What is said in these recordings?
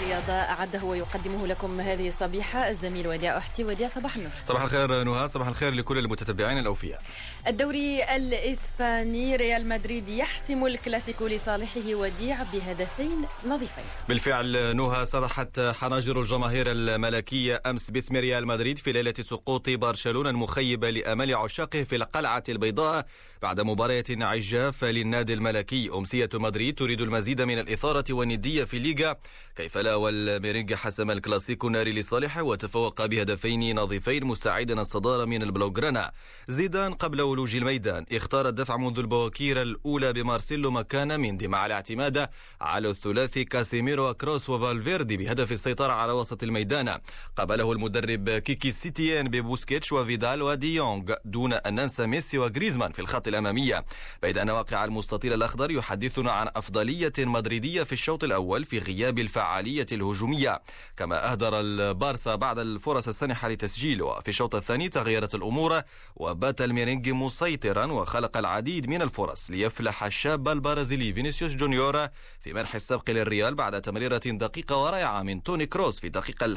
الرياضة أعده ويقدمه لكم هذه الصبيحة الزميل وديع أحتي. وديع، صباح النور. صباح الخير نهى، صباح الخير لكل المتتبعين الأوفياء. الدوري الإسباني، ريال مدريد يحسم الكلاسيكو لصالحه وديع بهدفين نظيفين. بالفعل نهى، صرحت حناجر الجماهير الملكية أمس باسم ريال مدريد في ليلة سقوط برشلونة المخيبة لآمال عشاقه في القلعة البيضاء بعد مباراة عجاف للنادي الملكي. أمسية مدريد تريد المزيد من الإثارة والندية في الليغا، كيف لا والميرينغ حسم الكلاسيكو الناري لصالحه وتفوق بهدفين نظيفين مستعيدا الصدارة من البلوغرانا. زيدان قبل ولوج الميدان اختار الدفع منذ البواكير الأولى بمارسيلو مكان ميندي مع الاعتماد على الثلاثي كاسيميرو كروس وفالفيردي بهدف السيطرة على وسط الميدان. قبله المدرب كيكي سيتيان ببوسكيتش وفيدال وديونغ، دون أن ننسى ميسي وغريزمان في الخط الأمامية. بيد أن واقع المستطيل الأخضر يحدثنا عن أفضلية مدريدية في الشوط الأول في غياب الفعالية الهجومية، كما أهدر البارسا بعد الفرص السانحة لتسجيل. وفي الشوط الثاني تغيرت الأمور وبات الميرينغ مسيطرا وخلق العديد من الفرص ليفلح الشاب البرازيلي فينيسيوس جونيور في منح السبق للريال بعد تمريرة دقيقة ورائعة من توني كروس في الدقيقة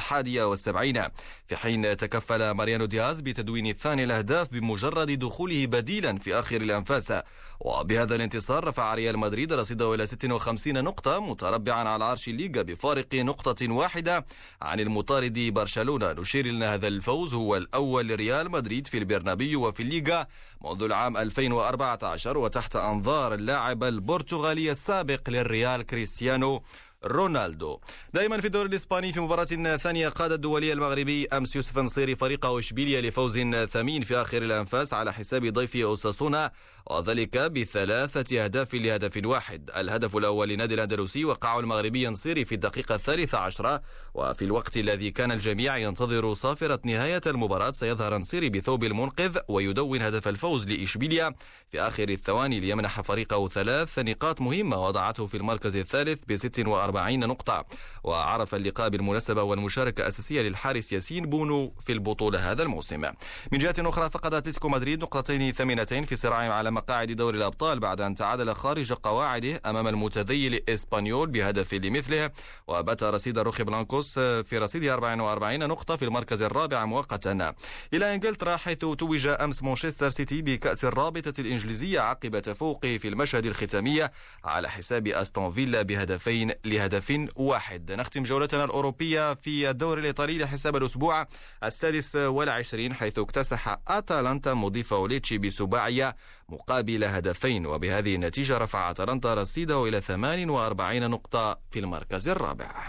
71، في حين تكفل ماريانو دياز بتدوين ثاني الأهداف بمجرد دخوله بديلا في آخر الأنفاس. وبهذا الانتصار رفع ريال مدريد رصيده إلى 56 نقطة، متربعا على عرش الليغا بفارق نقطة واحدة عن المطارد برشلونة. نشير أن هذا الفوز هو الأول لريال مدريد في البرنابيو وفي الليغا منذ العام 2014 وتحت أنظار اللاعب البرتغالي السابق للريال كريستيانو رونالدو. دائما في الدوري الإسباني، في مباراة ثانية قاد الدولي المغربي أمس يوسف نصيري فريقه إشبيلية لفوز ثمين في آخر الأنفاس على حساب ضيفه أوساسونا، وذلك ب3 أهداف لهدف واحد. الهدف الأول لنادي الأندلسي وقعه المغربي نصيري في الدقيقة 13، وفي الوقت الذي كان الجميع ينتظر صافرة نهاية المباراة سيظهر نصيري بثوب المنقذ ويدون هدف الفوز لإشبيلية في آخر الثواني ليمنح فريقه 3 نقاط مهمة وضعته في المركز الثالث ب46 نقطة. وعرف اللقاء بالمناسبة والمشاركة أساسية للحارس ياسين بونو في البطولة هذا الموسم. من جهة أخرى، فقد أتلتيكو مدريد نقطتين ثمينتين في صراعهم على مقاعد دوري الأبطال بعد أن تعادل خارج قواعده أمام المتذيل إسبانيول بهدف لمثله، وبات رصيد روخي بلانكوس في رصيد 44 نقطة في المركز الرابع مؤقتا. إلى إنجلترا، حيث توج أمس مانشستر سيتي بكأس الرابطة الإنجليزية عقب تفوقه في المشهد الختامية على حساب أستون فيلا بهدفين لهدف واحد. نختم جولتنا الأوروبية في الدوري الإيطالي لحساب الأسبوع 26، حيث اكتسح أتلانتا مضيف أوليتشي بسباعية مقابل هدفين، وبهذه النتيجة رفع أتلانتا رصيده إلى 48 نقطة في المركز الرابع.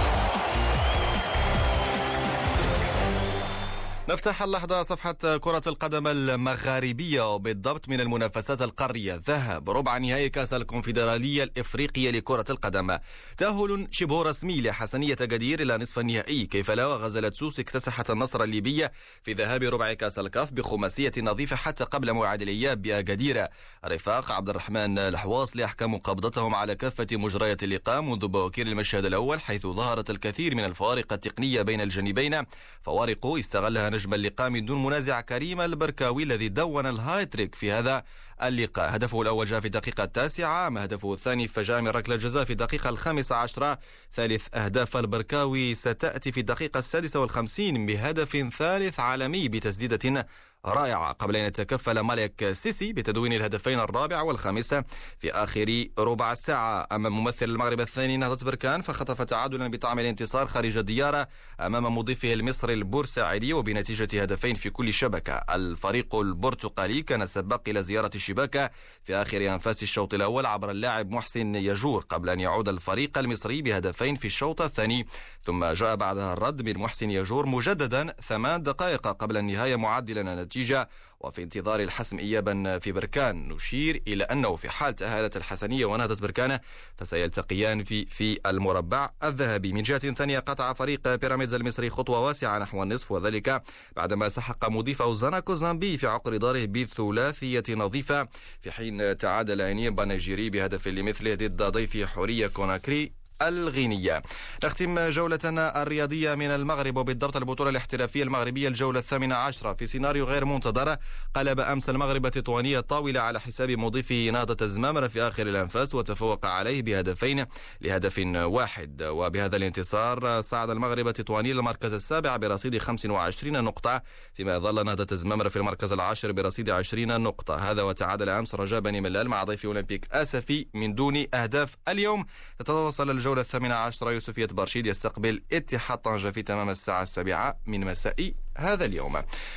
نفتح اللحظة صفحة كرة القدم المغاربية، وبالضبط من المنافسات القارية. ذهب ربع نهائي كأس الكونفدرالية الإفريقية لكرة القدم، تأهل شبه رسمي لحسنية قدير إلى نصف النهائي. كيف لا وغزلت سوس اكتسحت النصر الليبية في ذهاب ربع كأس الكاف بخماسية نظيفة حتى قبل موعد الإياب بأكادير. رفاق عبد الرحمن الحواصلي أحكموا قبضتهم على كافة مجريات اللقاء منذ بواكير المشهد الأول، حيث ظهرت الكثير من الفوارق التقنية بين الجانبين، فوارق استغلها نجم اللقاء من دون منازع كريم البركاوي الذي دون الهايتريك في هذا اللقاء. هدفه الأول جاء في الدقيقة 9، أما هدفه الثاني فجاء من ركلة جزاء في الدقيقة 15. ثالث أهداف البركاوي ستأتي في الدقيقة 56 بهدف ثالث عالمي بتسديدة رائعة، قبل أن يتكفل مالك سيسي بتدوين الهدفين الرابع والخامس في آخر ربع ساعة. أما ممثل المغرب الثاني نهضة بركان فخطف تعادلا بطعم الانتصار خارج الديار أمام مضيفه المصري البورسعيدي وبنتيجة هدفين في كل شبكة. الفريق البرتقالي كان السباق إلى زيارة الشباكة في آخر أنفاس الشوط الأول عبر اللاعب محسن يجور، قبل أن يعود الفريق المصري بهدفين في الشوط الثاني، ثم جاء بعدها الرد من محسن يجور مجددا 8 دقائق قبل النهاية معدلا النتيجة. وفي انتظار الحسم إيابا في بركان، نشير إلى أنه في حال تأهلت الحسنية ونهضة بركان فسيلتقيان في المربع الذهبي. من جهة ثانية، قطع فريق بيراميدز المصري خطوة واسعة نحو النصف، وذلك بعدما سحق مضيفه زاناكو زامبي في عقر داره بثلاثية نظيفة، في حين تعادل أنيب نيجيري بهدف لمثله ضد ضيف حورية كوناكري الغينية. نختم جولتنا الرياضية من المغرب وبالضبط البطولة الاحترافية المغربية الجولة 18 في سيناريو غير منتظر. قلب أمس المغرب التطوانية الطاولة على حساب مضيفه نهضة الزمامرة في آخر الأنفاس وتفوق عليه بهدفين لهدف واحد، وبهذا الانتصار صعد المغرب التطواني للمركز السابع برصيد 25 نقطة، فيما ظل نهضة الزمامرة في المركز العاشر برصيد 20 نقطة. هذا وتعادل أمس رجاء بني ملال مع ضيف أولمبيك أسفي من دون أهداف. اليوم تتواصل الجولة 18. يوسفية برشيد يستقبل اتحاد طنجة في تمام الساعة 7 من مساء هذا اليوم.